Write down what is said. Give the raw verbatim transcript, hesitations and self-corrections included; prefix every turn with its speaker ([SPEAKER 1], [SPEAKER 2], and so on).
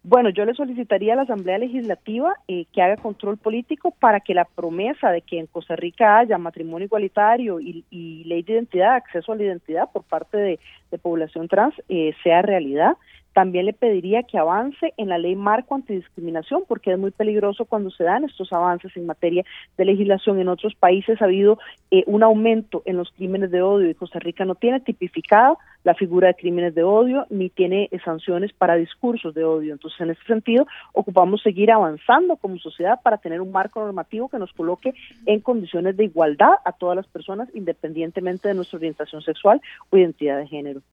[SPEAKER 1] Bueno, yo le solicitaría a la Asamblea Legislativa eh, que haga control político para que la promesa de que en Costa Rica haya matrimonio igualitario y, y ley de identidad, acceso a la identidad por parte de, de población trans eh, sea realidad. También le pediría que avance en la ley marco antidiscriminación, porque es muy peligroso cuando se dan estos avances en materia de legislación. En otros países ha habido eh, un aumento en los crímenes de odio y Costa Rica no tiene tipificada la figura de crímenes de odio ni tiene eh, sanciones para discursos de odio. Entonces, en este sentido, ocupamos seguir avanzando como sociedad para tener un marco normativo que nos coloque en condiciones de igualdad a todas las personas, independientemente de nuestra orientación sexual o identidad de género.